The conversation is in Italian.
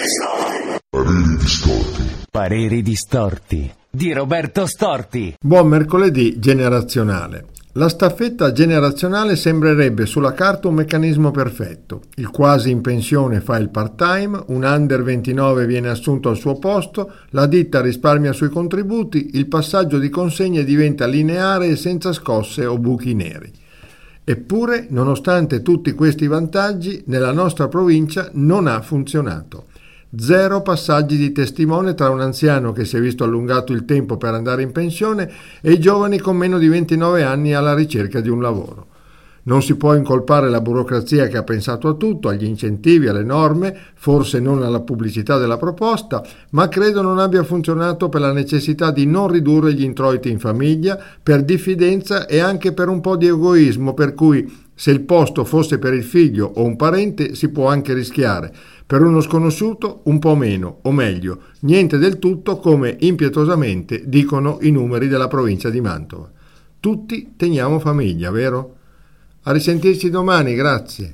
Pareri distorti. Pareri distorti di Roberto Storti. Buon mercoledì generazionale. La staffetta generazionale sembrerebbe sulla carta un meccanismo perfetto. Il quasi in pensione fa il part-time, un under 29 viene assunto al suo posto, la ditta risparmia sui contributi, il passaggio di consegne diventa lineare e senza scosse o buchi neri. Eppure, nonostante tutti questi vantaggi, nella nostra provincia non ha funzionato. 0 passaggi di testimone tra un anziano che si è visto allungato il tempo per andare in pensione e i giovani con meno di 29 anni alla ricerca di un lavoro. Non si può incolpare la burocrazia che ha pensato a tutto, agli incentivi, alle norme, forse non alla pubblicità della proposta, ma credo non abbia funzionato per la necessità di non ridurre gli introiti in famiglia, per diffidenza e anche per un po' di egoismo, per cui se il posto fosse per il figlio o un parente si può anche rischiare. Per uno sconosciuto un po' meno, o meglio, niente del tutto come impietosamente dicono i numeri della provincia di Mantova. Tutti teniamo famiglia, vero? A risentirci domani, grazie.